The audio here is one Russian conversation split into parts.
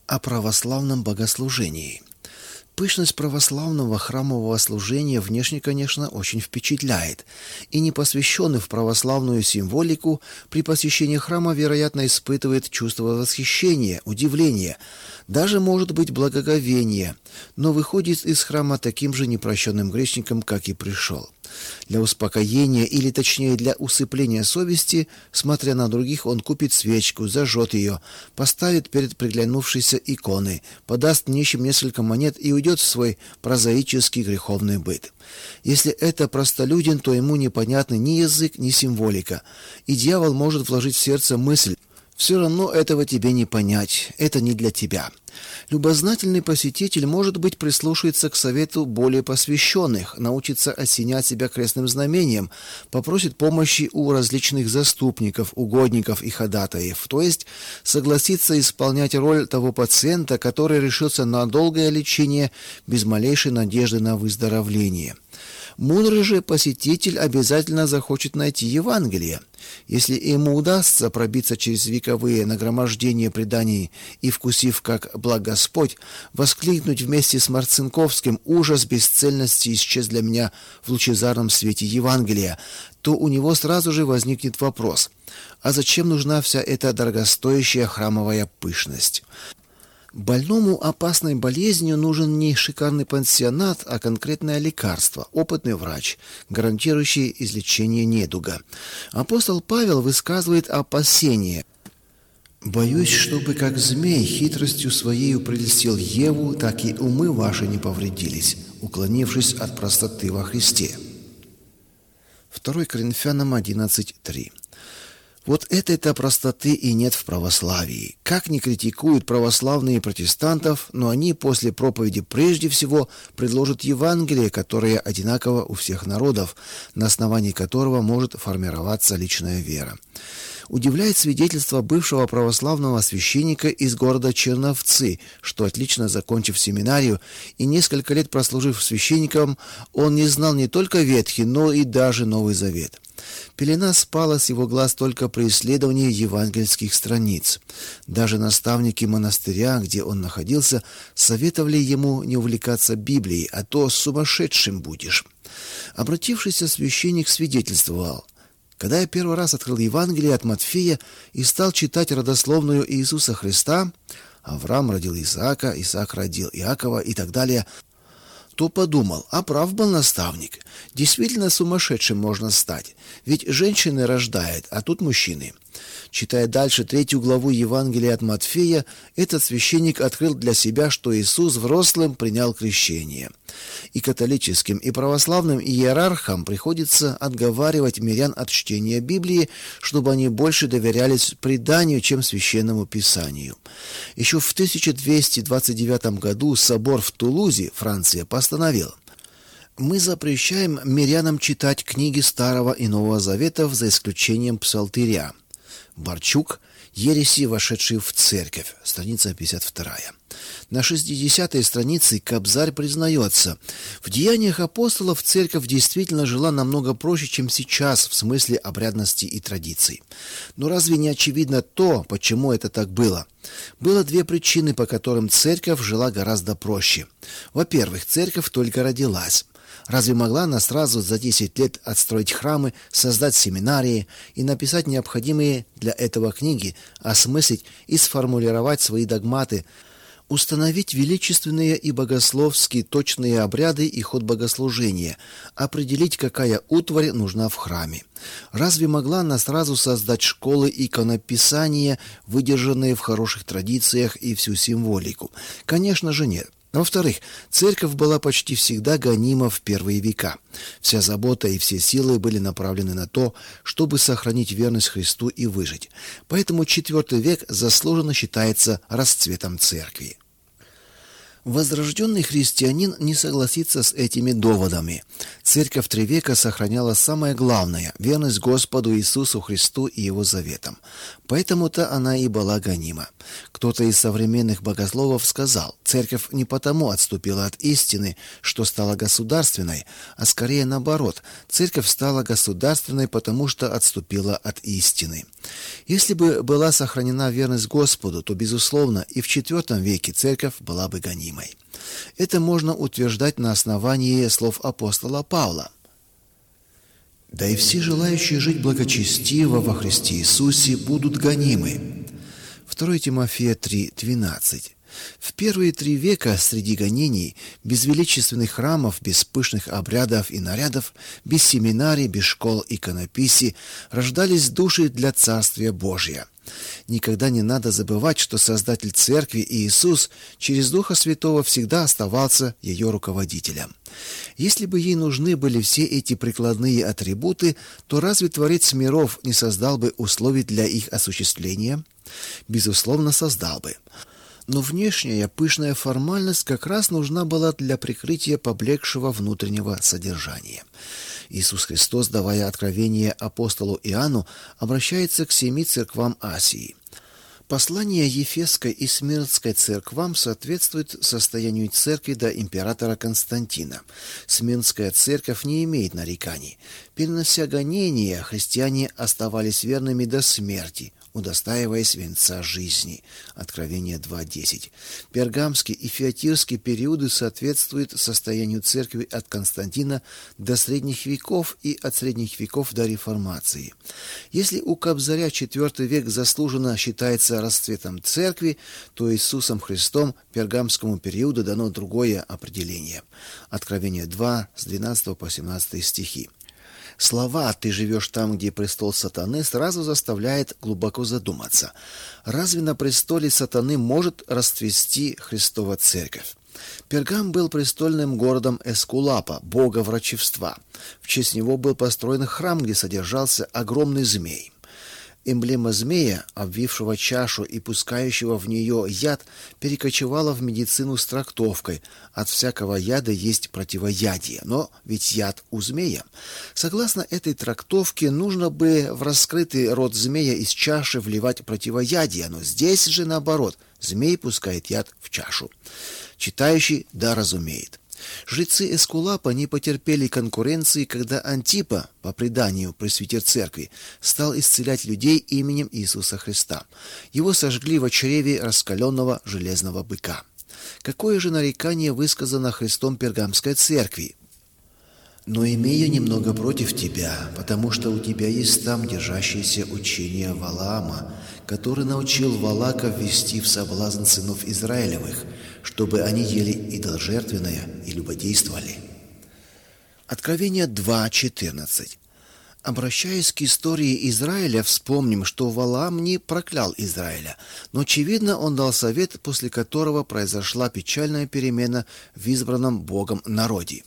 О православном богослужении. Пышность православного храмового служения внешне, конечно, очень впечатляет, и непосвященный в православную символику при посещении храма, вероятно, испытывает чувство восхищения, удивления, даже, может быть, благоговения, но выходит из храма таким же непрощенным грешником, как и пришел. Для успокоения, или точнее для усыпления совести, смотря на других, он купит свечку, зажжет ее, поставит перед приглянувшейся иконой, подаст нищим несколько монет и уйдет в свой прозаический греховный быт. Если это простолюдин, то ему непонятны ни язык, ни символика, и дьявол может вложить в сердце мысль: «Все равно этого тебе не понять, это не для тебя». Любознательный посетитель, может быть, прислушается к совету более посвященных, научится осенять себя крестным знамением, попросит помощи у различных заступников, угодников и ходатаев, то есть согласится исполнять роль того пациента, который решился на долгое лечение без малейшей надежды на выздоровление. Мудрый же посетитель обязательно захочет найти Евангелие. Если ему удастся пробиться через вековые нагромождения преданий и, вкусив, как благ Господь, воскликнуть вместе с Марцинковским: «Ужас бесцельности исчез для меня в лучезарном свете Евангелия», то у него сразу же возникнет вопрос: а зачем нужна вся эта дорогостоящая храмовая пышность? Больному опасной болезнью нужен не шикарный пансионат, а конкретное лекарство, опытный врач, гарантирующий излечение недуга. Апостол Павел высказывает опасение: «Боюсь, чтобы как змей хитростью своею прельстил Еву, так и умы ваши не повредились, уклонившись от простоты во Христе». 2 Коринфянам 11:3. Вот этой-то простоты и нет в православии. Как ни критикуют православные протестантов, но они после проповеди прежде всего предложат Евангелие, которое одинаково у всех народов, на основании которого может формироваться личная вера. Удивляет свидетельство бывшего православного священника из города Черновцы, что, отлично закончив семинарию и несколько лет прослужив священником, он не знал не только Ветхий, но и даже Новый Завет. Пелена спала с его глаз только при исследовании евангельских страниц. Даже наставники монастыря, где он находился, советовали ему не увлекаться Библией, а то сумасшедшим будешь. Обратившийся священник свидетельствовал: «Когда я первый раз открыл Евангелие от Матфея и стал читать родословную Иисуса Христа, Авраам родил Исаака, Исаак родил Иакова и так далее, то подумал: а прав был наставник. Действительно сумасшедшим можно стать, ведь женщины рождают, а тут мужчины». Читая дальше 3 главу Евангелия от Матфея, этот священник открыл для себя, что Иисус взрослым принял крещение. И католическим, и православным иерархам приходится отговаривать мирян от чтения Библии, чтобы они больше доверялись преданию, чем священному писанию. Еще в 1229 году собор в Тулузе, Франция, постановил: «Мы запрещаем мирянам читать книги Старого и Нового Заветов за исключением Псалтыря». Барчук. Ереси, вошедшие в церковь. Страница 52. На 60-й странице Кобзарь признается: в деяниях апостолов церковь действительно жила намного проще, чем сейчас в смысле обрядности и традиций. Но разве не очевидно то, почему это так было? Было две причины, по которым церковь жила гораздо проще. Во-первых, церковь только родилась. Разве могла она сразу за 10 лет отстроить храмы, создать семинарии и написать необходимые для этого книги, осмыслить и сформулировать свои догматы, установить величественные и богословски точные обряды и ход богослужения, определить, какая утварь нужна в храме? Разве могла она сразу создать школы иконописания, выдержанные в хороших традициях, и всю символику? Конечно же нет. Во-вторых, церковь была почти всегда гонима в первые века. Вся забота и все силы были направлены на то, чтобы сохранить верность Христу и выжить. Поэтому IV век заслуженно считается расцветом церкви. Возрожденный христианин не согласится с этими доводами. Церковь 3 века сохраняла самое главное – верность Господу Иисусу Христу и Его заветам. Поэтому-то она и была гонима. Кто-то из современных богословов сказал, церковь не потому отступила от истины, что стала государственной, а скорее наоборот, церковь стала государственной, потому что отступила от истины. Если бы была сохранена верность Господу, то, безусловно, и в IV веке церковь была бы гонимой. Это можно утверждать на основании слов апостола Павла. «Да и все желающие жить благочестиво во Христе Иисусе будут гонимы». 2 Тимофея 3:12. В первые 3 века среди гонений, без величественных храмов, без пышных обрядов и нарядов, без семинарий, без школ иконописи, рождались души для Царствия Божия. Никогда не надо забывать, что Создатель Церкви Иисус через Духа Святого всегда оставался ее руководителем. Если бы ей нужны были все эти прикладные атрибуты, то разве Творец миров не создал бы условий для их осуществления? Безусловно, создал бы. Но внешняя пышная формальность как раз нужна была для прикрытия поблекшего внутреннего содержания. Иисус Христос, давая откровение апостолу Иоанну, обращается к 7 церквам Асии. Послание Ефесской и Смирнской церквам соответствует состоянию церкви до императора Константина. Смирнская церковь не имеет нареканий. Перенося гонения, христиане оставались верными до смерти, удостаиваясь венца жизни. Откровение 2:10. Пергамский и Фиатирский периоды соответствуют состоянию церкви от Константина до средних веков и от средних веков до реформации. Если у Кобзаря IV век заслуженно считается расцветом церкви, то Иисусом Христом пергамскому периоду дано другое определение. Откровение 2 с 12 по 17 стихи. Слова «ты живешь там, где престол сатаны» сразу заставляет глубоко задуматься. Разве на престоле сатаны может расцвести Христова церковь? Пергам был престольным городом Эскулапа, бога врачевства. В честь него был построен храм, где содержался огромный змей. Эмблема змея, обвившего чашу и пускающего в нее яд, перекочевала в медицину с трактовкой: от всякого яда есть противоядие, но ведь яд у змея. Согласно этой трактовке, нужно бы в раскрытый рот змея из чаши вливать противоядие, но здесь же наоборот, змей пускает яд в чашу. Читающий да разумеет. Жрецы Эскулапа не потерпели конкуренции, когда Антипа, по преданию пресвитер церкви, стал исцелять людей именем Иисуса Христа. Его сожгли в чреве раскаленного железного быка. Какое же нарекание высказано Христом Пергамской церкви? «Но имея немного против тебя, потому что у тебя есть там держащееся учение Валаама, который научил Валака ввести в соблазн сынов Израилевых, чтобы они ели идоложертвенное и любодействовали». Откровение 2:14. Обращаясь к истории Израиля, вспомним, что Валаам не проклял Израиля, но, очевидно, он дал совет, после которого произошла печальная перемена в избранном Богом народе.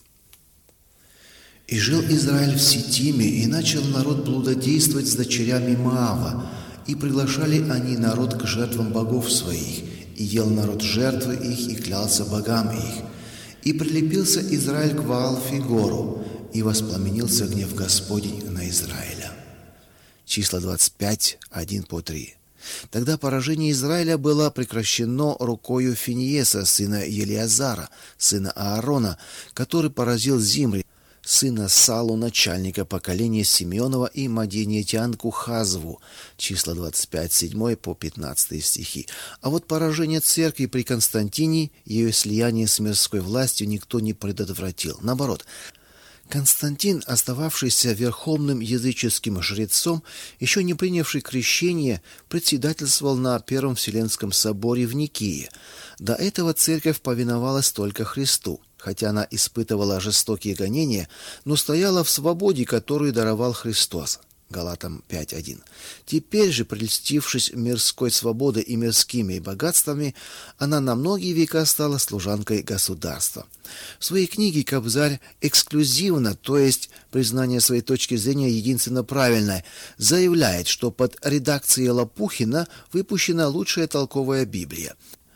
«И жил Израиль в Ситиме, и начал народ блудодействовать с дочерями Моава, и приглашали они народ к жертвам богов своих, и ел народ жертвы их, и клялся богам их. И прилепился Израиль к Ваал-Фигору, и воспламенился гнев Господень на Израиля». Числа 25, 1-3. Тогда поражение Израиля было прекращено рукою Финиеса, сына Елиазара, сына Аарона, который поразил Зимри, сына Салу, начальника поколения Симеонова, и мадианитянку Хазву. Числа 25, 7-15 стихи. А вот поражение церкви при Константине, ее слияние с мирской властью никто не предотвратил. Наоборот, Константин, остававшийся верховным языческим жрецом, еще не принявший крещение, председательствовал на Первом Вселенском соборе в Никее. До этого церковь повиновалась только Христу. Хотя она испытывала жестокие гонения, но стояла в свободе, которую даровал Христос. Галатам 5:1. Теперь же, прельстившись мирской свободой и мирскими богатствами, она на многие века стала служанкой государства. В своей книге Кобзарь эксклюзивно, то есть признание своей точки зрения единственно правильной, заявляет, что под редакцией Лопухина выпущена лучшая толковая Библия.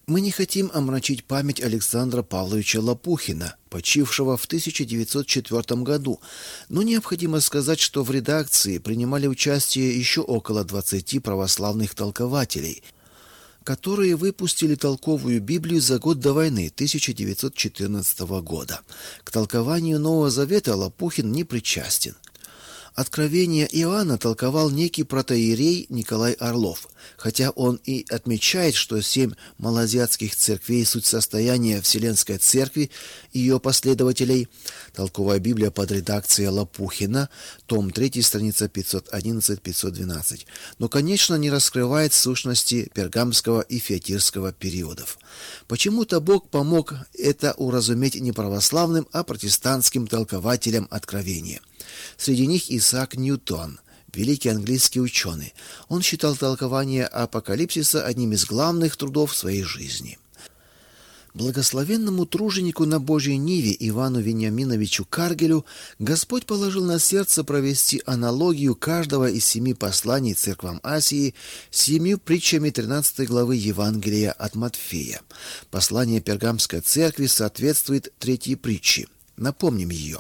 Мы не хотим омрачить память Александра Павловича Лопухина, почившего в 1904 году, но необходимо сказать, что в редакции принимали участие еще около 20 православных толкователей, которые выпустили толковую Библию за год до войны 1914 года. К толкованию Нового Завета Лопухин не причастен. Откровение Иоанна толковал некий протоиерей Николай Орлов, хотя он и отмечает, что 7 малоазиатских церквей – суть состояния Вселенской Церкви и ее последователей. Толковая Библия под редакцией Лопухина, том 3, страница 511-512, но, конечно, не раскрывает сущности пергамского и фиатирского периодов. Почему-то Бог помог это уразуметь не православным, а протестантским толкователям откровения. Среди них Исаак Ньютон, великий английский ученый. Он считал толкование Апокалипсиса одним из главных трудов своей жизни. Благословенному труженику на Божьей ниве Ивану Вениаминовичу Каргелю Господь положил на сердце провести аналогию каждого из 7 посланий церквам Асии с 7 притчами 13 главы Евангелия от Матфея. Послание Пергамской церкви соответствует 3 притче. Напомним ее.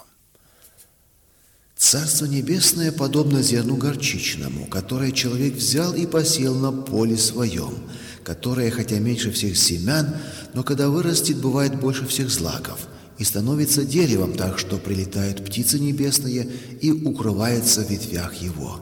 «Царство небесное подобно зерну горчичному, которое человек взял и посеял на поле своем, которое, хотя меньше всех семян, но когда вырастет, бывает больше всех злаков, и становится деревом так, что прилетают птицы небесные и укрывается в ветвях его».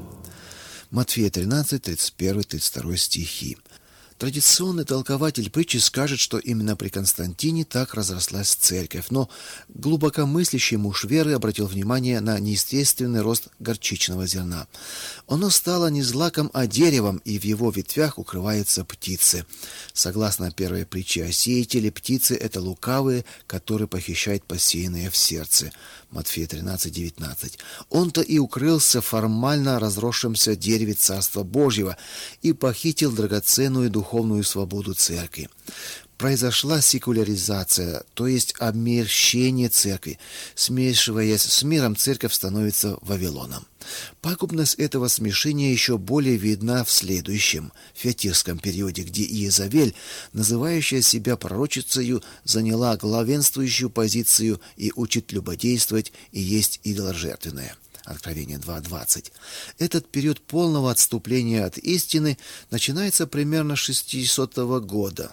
Матфея 13, 31, 32 стихи. Традиционный толкователь притчи скажет, что именно при Константине так разрослась церковь, но глубокомыслящий муж веры обратил внимание на неестественный рост горчичного зерна. Оно стало не злаком, а деревом, и в его ветвях укрываются птицы. Согласно первой притче о сеятеле, птицы – это лукавые, которые похищают посеянное в сердце. Матфея 13, 19. Он-то и укрылся в формально разросшемся дереве Царства Божьего и похитил драгоценную духовную свободу церкви. Произошла секуляризация, то есть обмерщение церкви. Смешиваясь с миром, церковь становится Вавилоном. Пагубность этого смешения еще более видна в следующем, фиатирском периоде, где Иезавель, называющая себя пророчицею, заняла главенствующую позицию и учит любодействовать и есть идоложертвенное. Откровение 2.20. Этот период полного отступления от истины начинается примерно с 600 года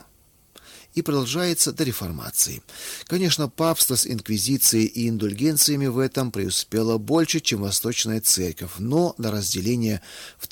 и продолжается до реформации. Конечно, папство с инквизицией и индульгенциями в этом преуспело больше, чем Восточная Церковь, но до разделения в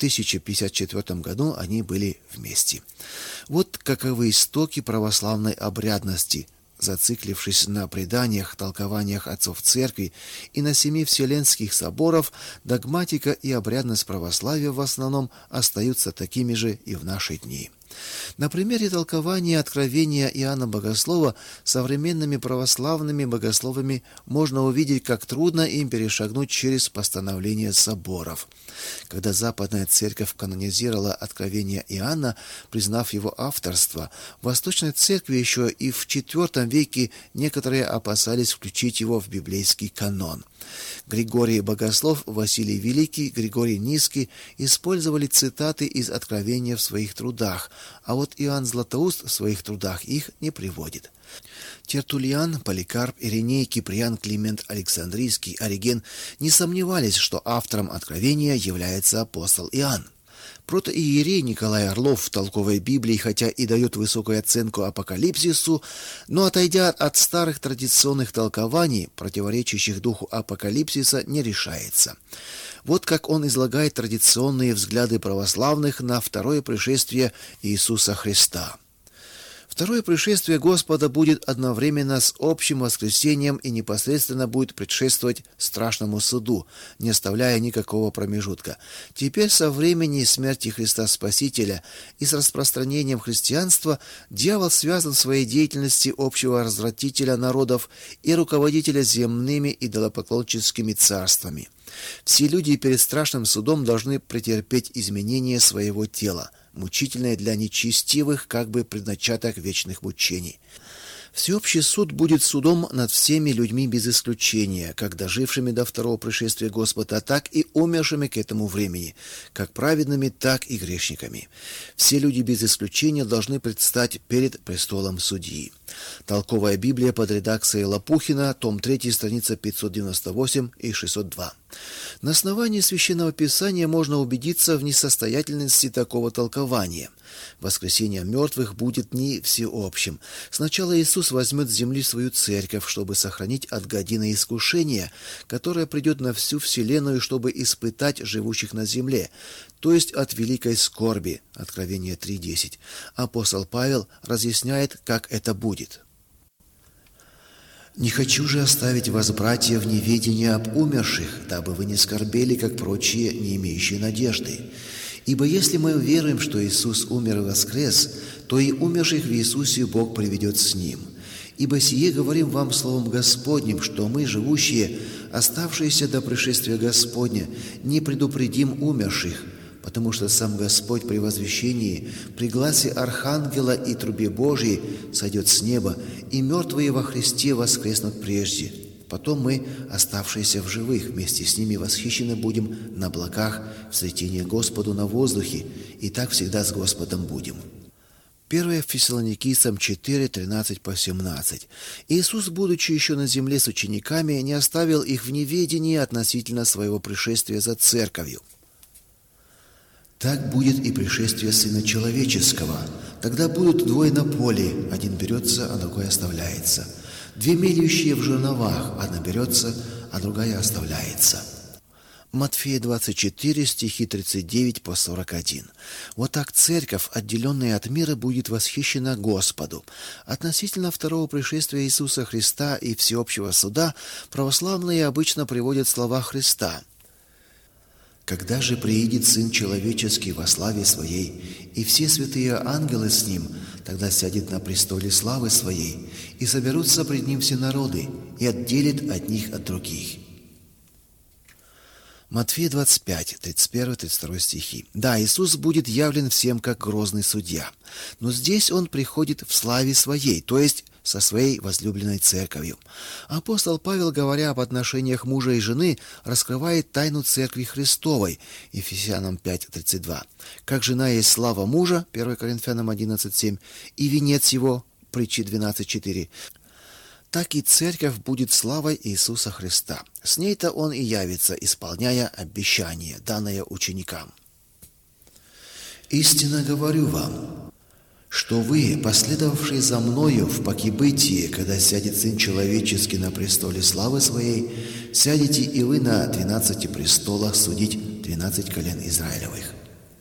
1054 году они были вместе. Вот каковы истоки православной обрядности, зациклившись на преданиях, толкованиях отцов церкви и на 7 вселенских соборов, догматика и обрядность православия в основном остаются такими же и в наши дни. На примере толкования откровения Иоанна Богослова современными православными богословами можно увидеть, как трудно им перешагнуть через постановления соборов. Когда Западная Церковь канонизировала откровение Иоанна, признав его авторство, в Восточной Церкви еще и в IV веке некоторые опасались включить его в библейский канон. Григорий Богослов, Василий Великий, Григорий Низкий использовали цитаты из Откровения в своих трудах, а вот Иоанн Златоуст в своих трудах их не приводит. Тертуллиан, Поликарп, Ириней, Киприан, Климент Александрийский, Ориген не сомневались, что автором Откровения является апостол Иоанн. Протоиерей Николай Орлов в толковой Библии, хотя и дает высокую оценку Апокалипсису, но, отойдя от старых традиционных толкований, противоречащих духу Апокалипсиса, не решается. Вот как он излагает традиционные взгляды православных на второе пришествие Иисуса Христа. Второе пришествие Господа будет одновременно с общим воскресением и непосредственно будет предшествовать страшному суду, не оставляя никакого промежутка. Теперь со времени смерти Христа Спасителя и с распространением христианства дьявол связан в своей деятельности общего развратителя народов и руководителя земными идолопоклонническими царствами. Все люди перед страшным судом должны претерпеть изменение своего тела, мучительное для нечестивых, как бы предначаток вечных мучений. Всеобщий суд будет судом над всеми людьми без исключения, как дожившими до второго пришествия Господа, так и умершими к этому времени, как праведными, так и грешниками. Все люди без исключения должны предстать перед престолом судьи. Толковая Библия под редакцией Лопухина, том 3, страница 598 и 602. На основании Священного Писания можно убедиться в несостоятельности такого толкования. Воскресение мертвых будет не всеобщим. Сначала Иисус возьмет с земли свою церковь, чтобы сохранить от годины искушения, которое придет на всю вселенную, чтобы испытать живущих на земле, то есть от великой скорби. Откровение 3:10. Апостол Павел разъясняет, как это будет. «Не хочу же оставить вас, братья, в неведении об умерших, дабы вы не скорбели, как прочие, не имеющие надежды. Ибо если мы веруем, что Иисус умер и воскрес, то и умерших в Иисусе Бог приведет с Ним. Ибо сие говорим вам словом Господним, что мы, живущие, оставшиеся до пришествия Господня, не предупредим умерших, потому что сам Господь при возвещении, при гласе Архангела и трубе Божией сойдет с неба, и мертвые во Христе воскреснут прежде. Потом мы, оставшиеся в живых, вместе с ними восхищены будем на облаках в цветение Господу на воздухе, и так всегда с Господом будем». 1 Фессалоникийцам 4, 13-17. Иисус, будучи еще на земле с учениками, не оставил их в неведении относительно своего пришествия за церковью. «Так будет и пришествие Сына Человеческого. Тогда будут двое на поле, один берется, а другой оставляется. Две мелющие в жерновах, одна берется, а другая оставляется». Матфея 24, стихи 39 по 41. Вот так церковь, отделенная от мира, будет восхищена Господу. Относительно второго пришествия Иисуса Христа и всеобщего суда православные обычно приводят слова Христа: «Когда же приидет Сын Человеческий во славе Своей, и все святые ангелы с Ним, тогда сядет на престоле славы Своей, и соберутся пред Ним все народы, и отделит одних от других». Матфея 25, 31-32 стихи. Да, Иисус будет явлен всем как грозный судья, но здесь Он приходит в славе Своей, то есть со Своей возлюбленной церковью. Апостол Павел, говоря об отношениях мужа и жены, раскрывает тайну Церкви Христовой, Ефесянам 5:32. Как жена есть слава мужа, 1 Коринфянам 11:7, и венец его, Притчи 12:4. Так и церковь будет славой Иисуса Христа. С ней-то Он и явится, исполняя обещание, данное ученикам. «Истинно говорю вам, что вы, последовавшие за Мною в покибытии, когда сядет Сын Человеческий на престоле славы Своей, сядете и вы на 12 престолах судить 12 колен Израилевых».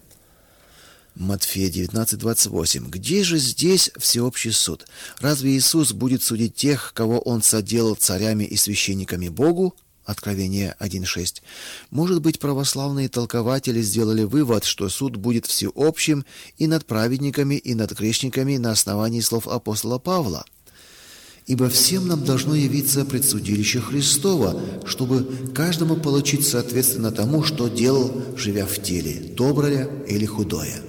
Матфея 19:28. Где же здесь всеобщий суд? Разве Иисус будет судить тех, кого Он соделал царями и священниками Богу? Откровение 1:6. Может быть, православные толкователи сделали вывод, что суд будет всеобщим и над праведниками, и над грешниками на основании слов апостола Павла. «Ибо всем нам должно явиться предсудилище Христова, чтобы каждому получить соответственно тому, что делал, живя в теле, доброе или худое».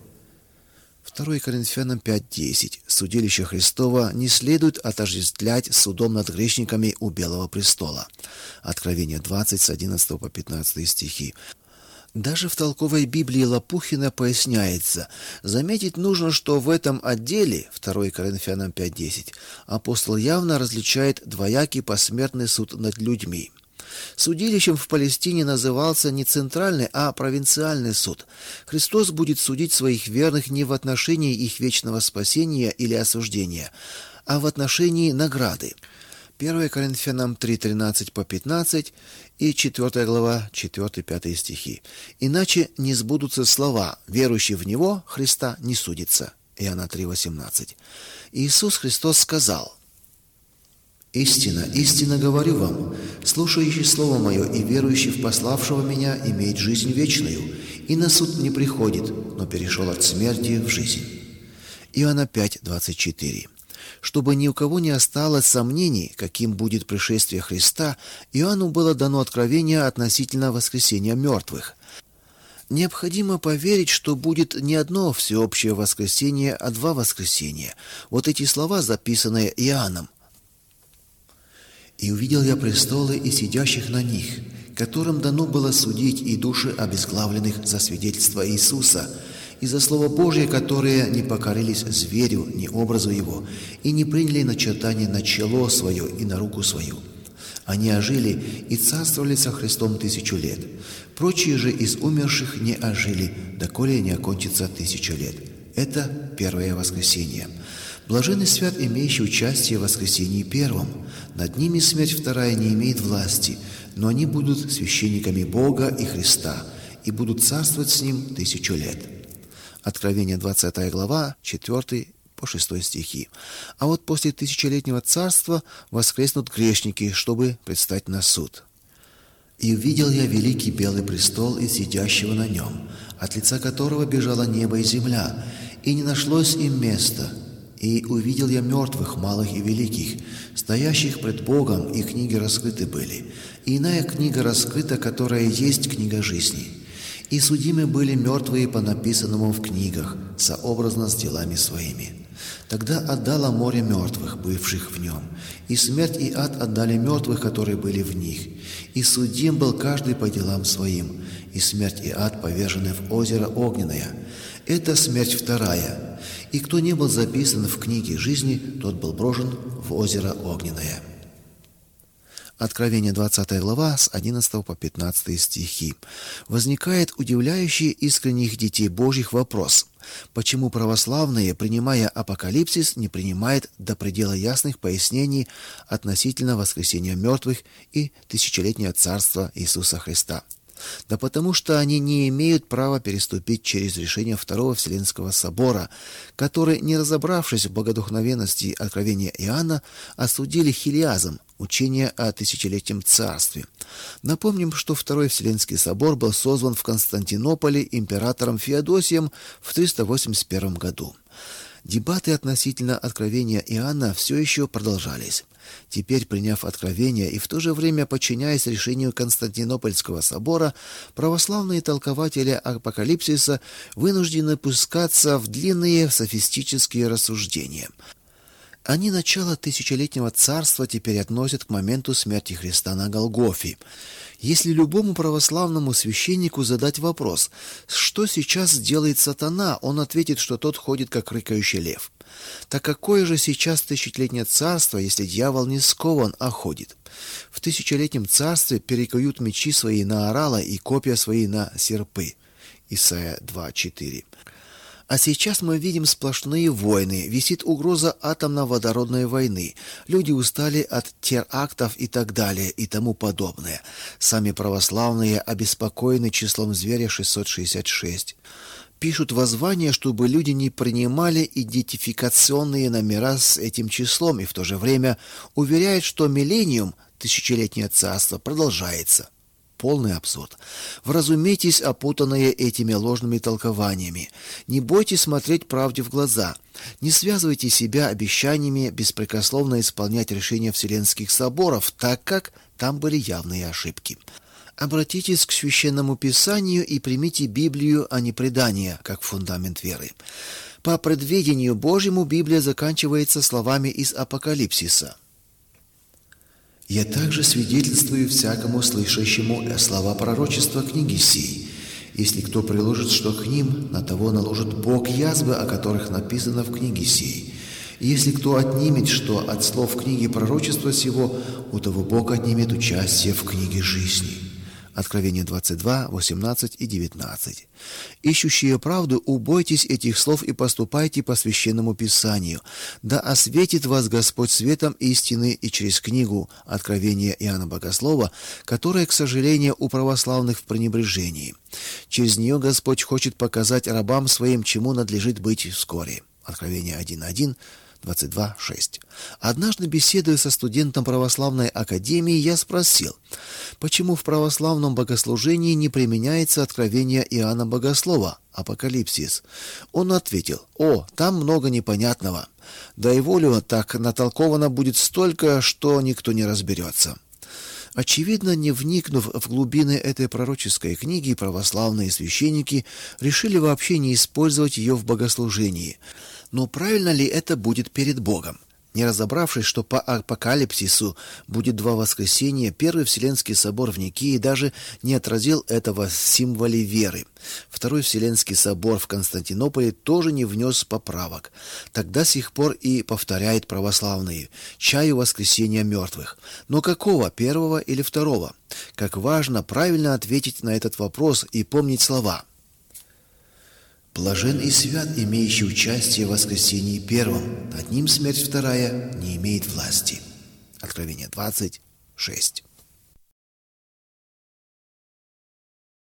2 Коринфянам 5:10. Судилище Христова не следует отождествлять с судом над грешниками у Белого престола. Откровение 20 с 11 по 15 стихи. Даже в толковой Библии Лопухина поясняется: заметить нужно, что в этом отделе, 2 Коринфянам 5:10, апостол явно различает двоякий посмертный суд над людьми. Судилищем в Палестине назывался не центральный, а провинциальный суд. Христос будет судить своих верных не в отношении их вечного спасения или осуждения, а в отношении награды. 1 Коринфянам 3:13 по 15 и 4 глава 4-5 стихи. «Иначе не сбудутся слова: верующий в Него, Христа, не судится». Иоанна 3:18. Иисус Христос сказал: «Истинно, истинно говорю вам, слушающий Слово Мое и верующий в пославшего Меня имеет жизнь вечную, и на суд не приходит, но перешел от смерти в жизнь». Иоанна 5:24. Чтобы ни у кого не осталось сомнений, каким будет пришествие Христа, Иоанну было дано откровение относительно воскресения мертвых. Необходимо поверить, что будет не одно всеобщее воскресение, а два воскресения. Вот эти слова, записанные Иоанном. «И увидел я престолы и сидящих на них, которым дано было судить и души обезглавленных за свидетельство Иисуса, и за Слово Божие, которые не покорились зверю, ни образу его, и не приняли начертание на чело свое и на руку свою. Они ожили и царствовали со Христом 1000 лет. Прочие же из умерших не ожили, доколе не окончится 1000 лет». Это первое воскресение. Блаженный свят, имеющий участие в воскресении первом. Над ними смерть вторая не имеет власти, но они будут священниками Бога и Христа и будут царствовать с Ним 1000 лет. Откровение 20 глава, 4 по 6 стихи. А вот после тысячелетнего царства воскреснут грешники, чтобы предстать на суд. «И увидел я великий белый престол и сидящего на нем, от лица которого бежало небо и земля, и не нашлось им места. И увидел я мертвых, малых и великих, стоящих пред Богом, и книги раскрыты были. И иная книга раскрыта, которая есть книга жизни. И судимы были мертвые по написанному в книгах, сообразно с делами своими. Тогда отдало море мертвых, бывших в нем, и смерть и ад отдали мертвых, которые были в них. И судим был каждый по делам своим, и смерть и ад повержены в озеро огненное. Это смерть вторая. И кто не был записан в книге жизни, тот был брошен в озеро огненное». Откровение 20 глава с 11 по 15 стихи. Возникает удивляющий искренних детей Божьих вопрос: почему православные, принимая апокалипсис, не принимают до предела ясных пояснений относительно воскресения мертвых и тысячелетнего царства Иисуса Христа? Да потому что они не имеют права переступить через решение Второго Вселенского собора, который, не разобравшись в богодухновенности откровения Иоанна, осудили хилиазм, учение о тысячелетнем царстве. Напомним, что Второй Вселенский собор был созван в Константинополе императором Феодосием в 381 году. Дебаты относительно откровения Иоанна все еще продолжались. Теперь, приняв откровение и в то же время подчиняясь решению Константинопольского собора, православные толкователи апокалипсиса вынуждены пускаться в длинные софистические рассуждения. Они начало тысячелетнего царства теперь относят к моменту смерти Христа на Голгофе. Если любому православному священнику задать вопрос, что сейчас делает сатана, он ответит, что тот ходит как рыкающий лев. Так какое же сейчас тысячелетнее царство, если дьявол не скован, а ходит? В тысячелетнем царстве перекуют мечи свои на орала и копья свои на серпы. Исайя 2:4. А сейчас мы видим сплошные войны, висит угроза атомно-водородной войны. Люди устали от терактов и так далее и тому подобное. Сами православные обеспокоены числом зверя 666. Пишут воззвания, чтобы люди не принимали идентификационные номера с этим числом, и в то же время уверяют, что миллениум, тысячелетнее царство, продолжается. Полный абсурд. Вразумейтесь, опутанные этими ложными толкованиями. Не бойтесь смотреть правде в глаза. Не связывайте себя обещаниями беспрекословно исполнять решения Вселенских соборов, так как там были явные ошибки. Обратитесь к Священному Писанию и примите Библию, а не предание, как фундамент веры. По предвидению Божьему Библия заканчивается словами из Апокалипсиса. «Я также свидетельствую всякому слышащему слова пророчества книги сей. Если кто приложит что к ним, на того наложит Бог язвы, о которых написано в книге сей. И если кто отнимет что от слов книги пророчества сего, у того Бог отнимет участие в книге жизни». Откровение 22, 18 и 19. Ищущие правду, убойтесь этих слов и поступайте по Священному Писанию. Да осветит вас Господь светом истины и через книгу Откровения Иоанна Богослова, которая, к сожалению, у православных в пренебрежении. Через нее Господь хочет показать рабам своим, чему надлежит быть вскоре. Откровение 1.1. 22.6. Однажды, беседуя со студентом православной академии, я спросил, почему в православном богослужении не применяется откровение Иоанна Богослова, Апокалипсис. Он ответил: там много непонятного. Да и волю так натолковано будет столько, что никто не разберется. Очевидно, не вникнув в глубины этой пророческой книги, православные священники решили вообще не использовать ее в богослужении. Но правильно ли это будет перед Богом? Не разобравшись, что по апокалипсису будет 2 воскресения, Первый Вселенский собор в Никее даже не отразил этого в символе веры. Второй Вселенский собор в Константинополе тоже не внес поправок. Тогда с сих пор и повторяют православные: чаю воскресения мертвых. Но какого, первого или второго? Как важно правильно ответить на этот вопрос и помнить слова: «Блажен и свят, имеющий участие в воскресении первом, над ним смерть вторая не имеет власти». Откровение 20:6.